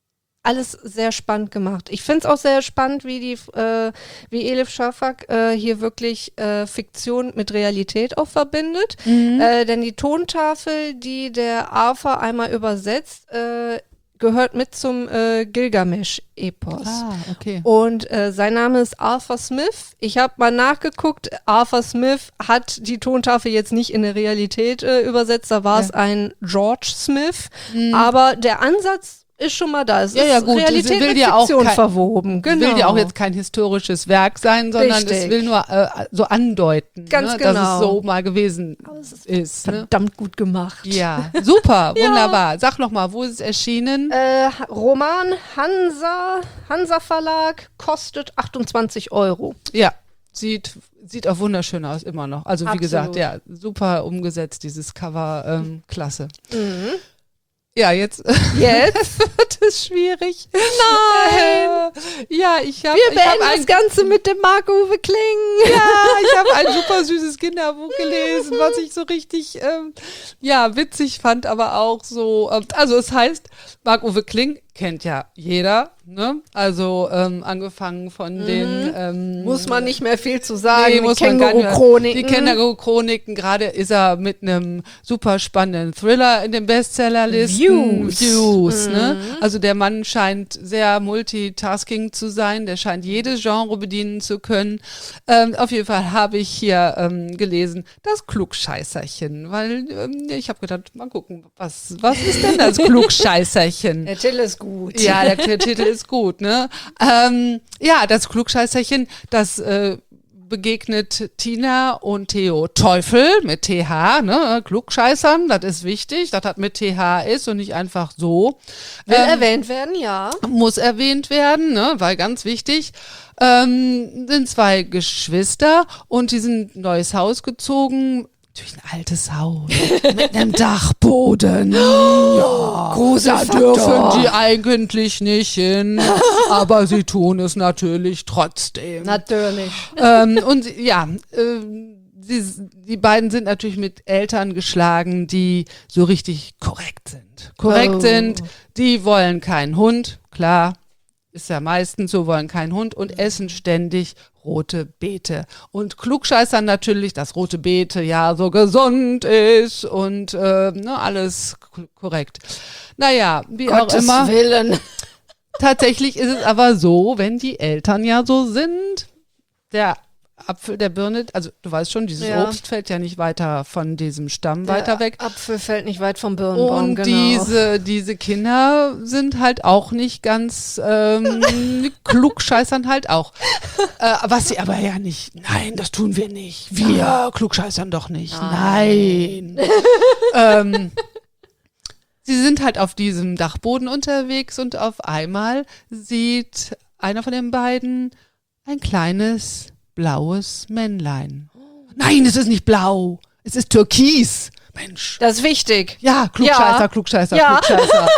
alles sehr spannend gemacht. Ich finde es auch sehr spannend, wie die, äh, wie Elif Shafak äh, hier wirklich äh, Fiktion mit Realität auch verbindet. Mhm. Äh, denn die Tontafel, die der Arthur einmal übersetzt, äh, gehört mit zum äh, Gilgamesch-Epos. Ah, okay. Und äh, sein Name ist Arthur Smith. Ich habe mal nachgeguckt, Arthur Smith hat die Tontafel jetzt nicht in der Realität äh, übersetzt, da war es Ja. ein George Smith. Mhm. Aber der Ansatz ist schon mal da. Es Ja, ist ja, gut. Realität Sie will mit ja auch Fiktion kein- verwoben. Es Genau. will ja auch jetzt kein historisches Werk sein, sondern es Richtig. will nur äh, so andeuten, Ganz ne, dass genau. es so mal gewesen Aber es ist ist. Ne? verdammt gut gemacht. Ja, super, wunderbar. Sag noch mal, wo ist es erschienen? Äh, Roman Hansa, Hansa Verlag, kostet achtundzwanzig Euro. Ja, sieht, sieht auch wunderschön aus, immer noch. Also wie Absolut. gesagt, ja, super umgesetzt, dieses Cover, ähm, klasse. Mhm. Ja, jetzt Jetzt? wird es schwierig. Nein! Äh, ja, ich habe Wir ich hab beenden ein, das Ganze mit dem Marc-Uwe Kling. ja, ich habe ein super süßes Kinderbuch gelesen, was ich so richtig, ähm, ja, witzig fand, aber auch so, ähm, also es heißt, Marc-Uwe Kling kennt ja jeder, ne? Also ähm, angefangen von den ähm, Muss man nicht mehr viel zu sagen. Nee, muss man gar nicht mehr. Känguru-Chroniken. Die Känguru-Chroniken, gerade ist er mit einem super spannenden Thriller in den Bestsellerlisten. Views. Views, Mhm. ne? Also der Mann scheint sehr multitasking zu sein, der scheint jedes Genre bedienen zu können. Ähm, auf jeden Fall habe ich hier ähm, gelesen, das Klugscheißerchen, weil ähm, ich habe gedacht, mal gucken, was, was ist denn das Klugscheißerchen? Der Titel ist gut. Ja, der, der Titel ist gut, ne? Ähm, ja, das Klugscheißerchen, das äh, begegnet Tina und Theo Teufel mit T H, ne? Klugscheißern, das ist wichtig, dass das mit T H ist und nicht einfach so. Will Ähm, erwähnt werden, ja. muss erwähnt werden, ne? Weil ganz wichtig. Ähm, sind zwei Geschwister und die sind ein neues Haus gezogen. Natürlich ein altes Haus mit einem Dachboden. Ja, da dürfen die eigentlich nicht hin, aber sie tun es natürlich trotzdem. Natürlich. ähm, und ja, ähm, die, die beiden sind natürlich mit Eltern geschlagen, die so richtig korrekt sind. Korrekt Oh. sind, die wollen keinen Hund, klar. Ist ja meistens so, wollen keinen Hund und essen ständig rote Beete. Und klugscheißern natürlich, dass rote Beete ja so gesund ist und äh, ne, alles k- korrekt. Naja, wie auch Gottes immer. Willen. Tatsächlich ist es aber so, wenn die Eltern ja so sind, der Apfel der Birne, also du weißt schon, dieses Ja. Obst fällt ja nicht weiter von diesem Stamm weiter weg. Der Apfel fällt nicht weit vom Birnbaum, Und genau. diese, diese Kinder sind halt auch nicht ganz ähm, klugscheißern halt auch. Äh, was sie aber ja nicht, nein, das tun wir nicht. Wir klugscheißern doch nicht. Nein. ähm, sie sind halt auf diesem Dachboden unterwegs und auf einmal sieht einer von den beiden ein kleines blaues Männlein. Nein, es ist nicht blau. Es ist türkis. Mensch. Das ist wichtig. Ja, Klugscheißer, Ja. Klugscheißer, Ja. Klugscheißer.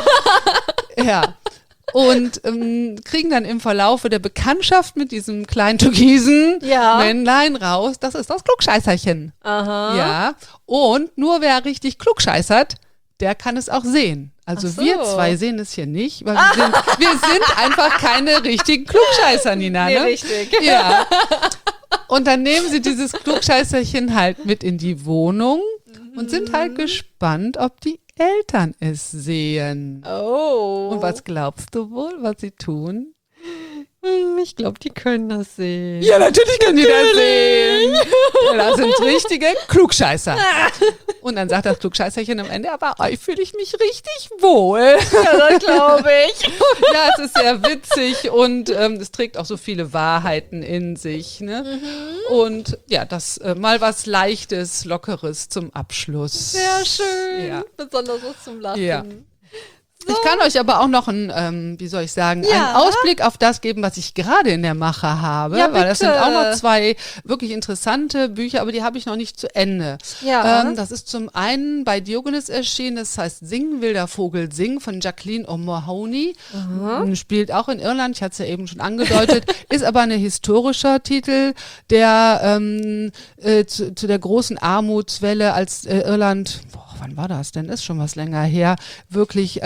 Ja. Und ähm, kriegen dann im Verlaufe der Bekanntschaft mit diesem kleinen türkisen Ja. Männlein raus, das ist das Klugscheißerchen. Aha. Ja. Und nur wer richtig klugscheißert, der kann es auch sehen. Also Ach so. wir zwei sehen es hier nicht, weil wir sind, wir sind einfach keine richtigen Klugscheißer, Nina. Nee, Ne? richtig. Ja. Und dann nehmen sie dieses Klugscheißerchen halt mit in die Wohnung und sind halt gespannt, ob die Eltern es sehen. Oh. Und was glaubst du wohl, was sie tun? Hm, Ich glaube, die können das sehen. Ja, natürlich können die das sehen. Das sind richtige Klugscheißer. Und dann sagt das Klugscheißerchen am Ende, aber euch fühle ich mich richtig wohl. Ja, das glaube ich. Ja, es ist sehr witzig und ähm, es trägt auch so viele Wahrheiten in sich. Ne? Mhm. Und ja, das äh, mal was Leichtes, Lockeres zum Abschluss. Sehr schön. Ja. Besonders was zum Lachen. Ja. Ich kann euch aber auch noch einen, ähm, wie soll ich sagen, Ja. einen Ausblick auf das geben, was ich gerade in der Mache habe. Ja, weil das sind bitte. auch noch zwei wirklich interessante Bücher, aber die habe ich noch nicht zu Ende. Ja. Ähm, das ist zum einen bei Diogenes erschienen, das heißt Sing, wilder Vogel, sing von Jacqueline O'Mahony. Ähm, Spielt auch in Irland, ich hatte es ja eben schon angedeutet, ist aber ein historischer Titel, der ähm, äh, zu, zu der großen Armutswelle, als äh, Irland, boah, wann war das denn? Ist schon was länger her, wirklich als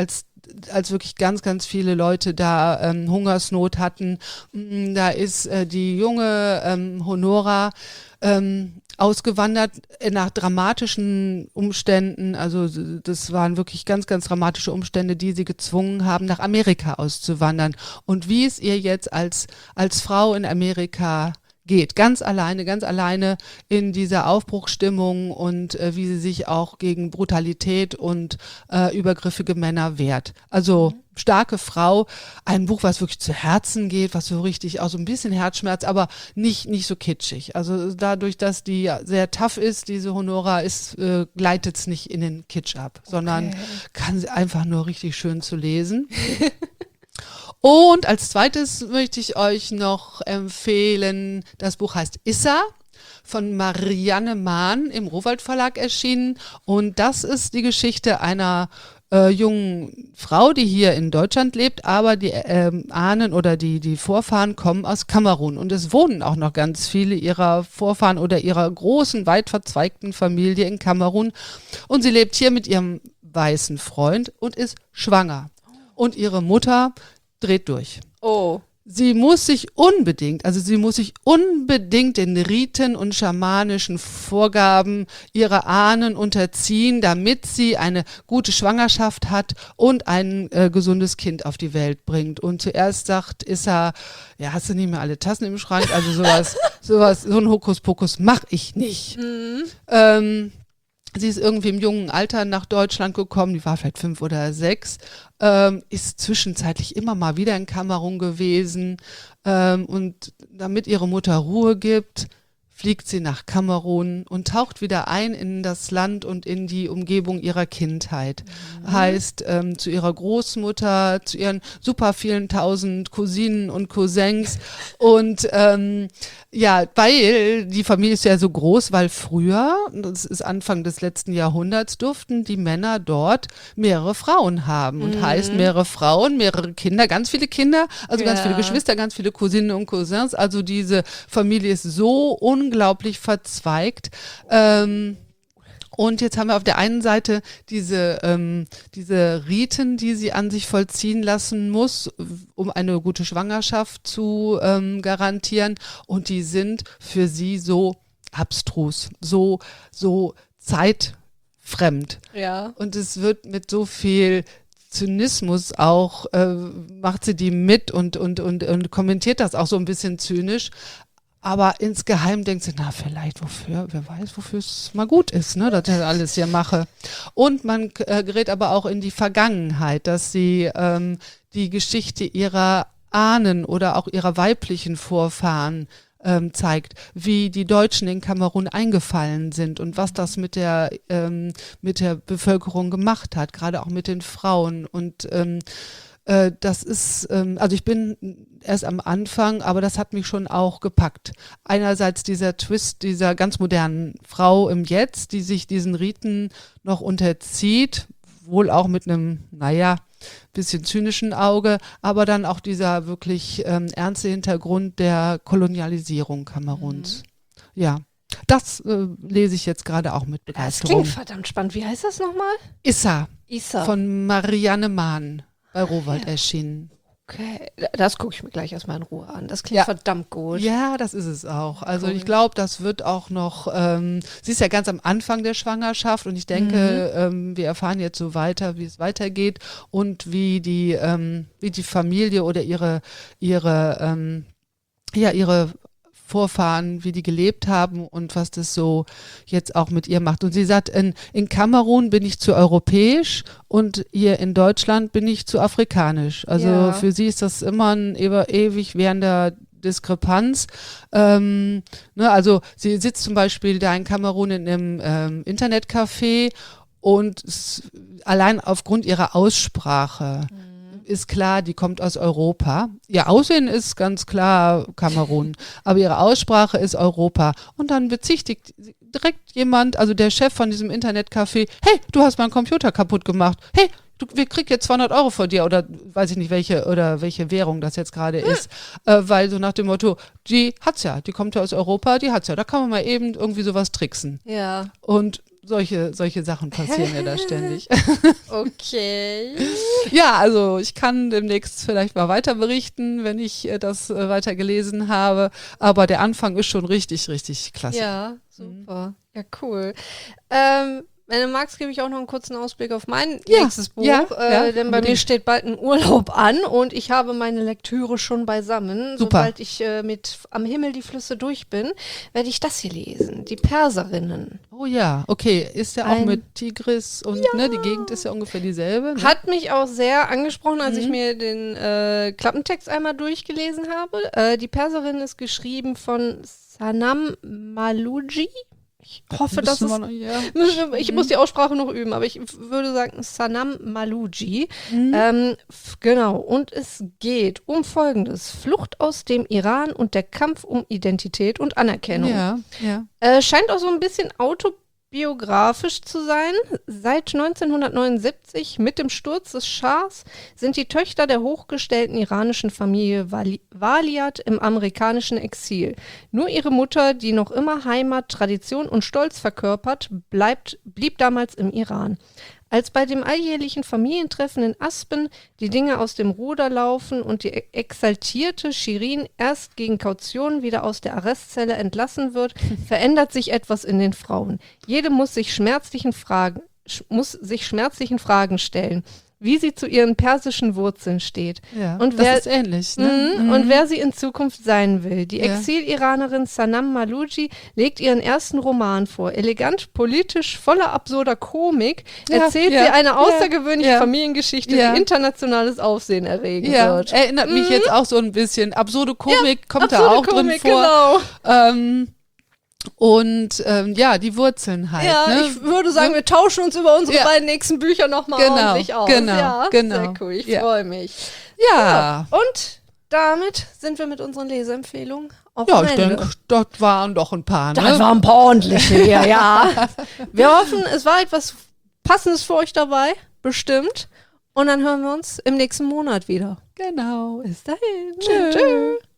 als wirklich ganz, ganz viele Leute da ähm, Hungersnot hatten. Da ist äh, die junge ähm, Honora ähm, ausgewandert nach dramatischen Umständen. Also das waren wirklich ganz, ganz dramatische Umstände, die sie gezwungen haben, nach Amerika auszuwandern. Und wie es ihr jetzt als, als Frau in Amerika geht, ganz alleine, ganz alleine in dieser Aufbruchsstimmung und äh, wie sie sich auch gegen Brutalität und äh, übergriffige Männer wehrt. Also mhm. starke Frau, ein Buch, was wirklich zu Herzen geht, was so richtig auch so ein bisschen Herzschmerz, aber nicht nicht so kitschig. Also dadurch, dass die sehr tough ist, diese Honora, ist äh, gleitet es nicht in den Kitsch ab, sondern okay. kann sie einfach nur richtig schön zu lesen. Und als zweites möchte ich euch noch empfehlen, das Buch heißt Issa, von Marianne Mahn im Rowohlt Verlag erschienen. Und das ist die Geschichte einer äh, jungen Frau, die hier in Deutschland lebt, aber die äh, Ahnen oder die, die Vorfahren kommen aus Kamerun. Und es wohnen auch noch ganz viele ihrer Vorfahren oder ihrer großen, weit verzweigten Familie in Kamerun. Und sie lebt hier mit ihrem weißen Freund und ist schwanger. Und ihre Mutter dreht durch. Oh. Sie muss sich unbedingt, also sie muss sich unbedingt den Riten und schamanischen Vorgaben ihrer Ahnen unterziehen, damit sie eine gute Schwangerschaft hat und ein äh, gesundes Kind auf die Welt bringt. Und zuerst sagt Issa, ja, hast du nicht mehr alle Tassen im Schrank? Also sowas, sowas, so ein Hokuspokus mache ich nicht. Mhm. Ähm, Sie ist irgendwie im jungen Alter nach Deutschland gekommen, die war vielleicht fünf oder sechs, ähm, ist zwischenzeitlich immer mal wieder in Kamerun gewesen ähm, und damit ihre Mutter Ruhe gibt, fliegt sie nach Kamerun und taucht wieder ein in das Land und in die Umgebung ihrer Kindheit. Mhm. Heißt, ähm, zu ihrer Großmutter, zu ihren super vielen tausend Cousinen und Cousins und ähm, ja, weil die Familie ist ja so groß, weil früher, das ist Anfang des letzten Jahrhunderts, durften die Männer dort mehrere Frauen haben. Und mhm. heißt mehrere Frauen, mehrere Kinder, ganz viele Kinder, also ja. ganz viele Geschwister, ganz viele Cousinen und Cousins. Also diese Familie ist so unglaublich verzweigt. Ähm, Und jetzt haben wir auf der einen Seite diese, ähm, diese Riten, die sie an sich vollziehen lassen muss, um eine gute Schwangerschaft zu ähm, garantieren. Und die sind für sie so abstrus, so, so zeitfremd. Ja. Und es wird mit so viel Zynismus auch, äh, macht sie die mit und, und, und, und kommentiert das auch so ein bisschen zynisch. Aber insgeheim denkt sie, na vielleicht wofür, wer weiß, wofür es mal gut ist, ne, dass ich das alles hier mache. Und man äh, gerät aber auch in die Vergangenheit, dass sie ähm, die Geschichte ihrer Ahnen oder auch ihrer weiblichen Vorfahren ähm, zeigt, wie die Deutschen in Kamerun eingefallen sind und was das mit der ähm, mit der Bevölkerung gemacht hat, gerade auch mit den Frauen. Und ähm, das ist, also ich bin erst am Anfang, aber das hat mich schon auch gepackt. Einerseits dieser Twist dieser ganz modernen Frau im Jetzt, die sich diesen Riten noch unterzieht, wohl auch mit einem, naja, bisschen zynischen Auge, aber dann auch dieser wirklich ähm, ernste Hintergrund der Kolonialisierung Kameruns. Mhm. Ja. Das äh, lese ich jetzt gerade auch mit Begeisterung. Das klingt verdammt spannend. Wie heißt das nochmal? Issa. Issa. Von Marianne Mahn. Bei Rowohlt erschienen. Okay, das gucke ich mir gleich erstmal in Ruhe an. Das klingt ja. verdammt gut. Ja, das ist es auch. Also cool. Ich glaube, das wird auch noch, ähm, sie ist ja ganz am Anfang der Schwangerschaft und ich denke, mhm. ähm, wir erfahren jetzt so weiter, wie es weitergeht und wie die, ähm, wie die Familie oder ihre, ihre, ähm, ja, ihre Vorfahren, wie die gelebt haben und was das so jetzt auch mit ihr macht. Und sie sagt, in, in Kamerun bin ich zu europäisch und hier in Deutschland bin ich zu afrikanisch. Also ja. für sie ist das immer ein ew- ewig währender Diskrepanz. Ähm, ne, also sie sitzt zum Beispiel da in Kamerun in einem ähm, Internetcafé und s- allein aufgrund ihrer Aussprache mhm. ist klar, die kommt aus Europa. Ihr Aussehen ist ganz klar Kamerun, aber ihre Aussprache ist Europa. Und dann bezichtigt direkt jemand, also der Chef von diesem Internetcafé, hey, du hast meinen Computer kaputt gemacht. Hey, du, wir kriegen jetzt zweihundert Euro von dir oder weiß ich nicht, welche oder welche Währung das jetzt gerade ist. Äh, weil so nach dem Motto, die hat's ja, die kommt ja aus Europa, die hat's ja. Da kann man mal eben irgendwie sowas tricksen. Ja. Und solche, solche Sachen passieren mir da ständig. Okay. Ja, also ich kann demnächst vielleicht mal weiter berichten, wenn ich äh, das äh, weiter gelesen habe. Aber der Anfang ist schon richtig, richtig klasse. Ja, super. Mhm. Ja, cool. Ähm, wenn du magst, gebe ich auch noch einen kurzen Ausblick auf mein ja, nächstes Buch, ja, äh, ja, denn bei mir steht bald ein Urlaub an und ich habe meine Lektüre schon beisammen. Super. Sobald ich äh, mit Am Himmel die Flüsse durch bin, werde ich das hier lesen, Die Perserinnen. Oh ja, okay, ist ja auch Ein, mit Tigris und ja. ne, die Gegend ist ja ungefähr dieselbe. Ne? Hat mich auch sehr angesprochen, als Mhm. ich mir den äh, Klappentext einmal durchgelesen habe. Äh, die Perserinnen ist geschrieben von Sanam Malouji. Ich hoffe, dass es... Noch, ja. Ich muss die Aussprache noch üben, aber ich würde sagen Sanam Malouji. Mhm. Ähm, f- genau, und es geht um Folgendes. Flucht aus dem Iran und der Kampf um Identität und Anerkennung. Ja, ja. Äh, scheint auch so ein bisschen autobiografisch zu sein. Seit neunzehnhundertneunundsiebzig, mit dem Sturz des Schahs, sind die Töchter der hochgestellten iranischen Familie Wali- Valiat im amerikanischen Exil. Nur ihre Mutter, die noch immer Heimat, Tradition und Stolz verkörpert, bleibt, blieb damals im Iran. Als bei dem alljährlichen Familientreffen in Aspen die Dinge aus dem Ruder laufen und die exaltierte Shirin erst gegen Kaution wieder aus der Arrestzelle entlassen wird, verändert sich etwas in den Frauen. Jede muss sich schmerzlichen Fragen, sch- muss sich schmerzlichen Fragen stellen, wie sie zu ihren persischen Wurzeln steht. Ja, Und das wer- ist ähnlich. Ne? Mhm. Und wer sie in Zukunft sein will. Die Ja. Exil-Iranerin Sanam Malouji legt ihren ersten Roman vor. Elegant, politisch, voller absurder Komik Ja, erzählt ja, sie eine ja, außergewöhnliche ja. Familiengeschichte, Ja. die internationales Aufsehen erregen Ja, wird. erinnert mich jetzt auch so ein bisschen. Absurde Komik kommt da Absurde auch Komik, drin vor. genau. Ähm, und ähm, ja, die Wurzeln halt. Ja, ne? ich würde sagen, wir tauschen uns über unsere Ja. beiden nächsten Bücher nochmal Genau, ordentlich aus. genau, ja, genau. Sehr cool, ich Ja. freue mich. Ja. Und damit sind wir mit unseren Leseempfehlungen auch Ja, am ich Ende. denke, das waren doch ein paar. Ne? Das waren ein paar ordentliche hier, ja. Wir hoffen, es war etwas Passendes für euch dabei, bestimmt. Und dann hören wir uns im nächsten Monat wieder. Genau. Bis dahin. Tschö. Tschö.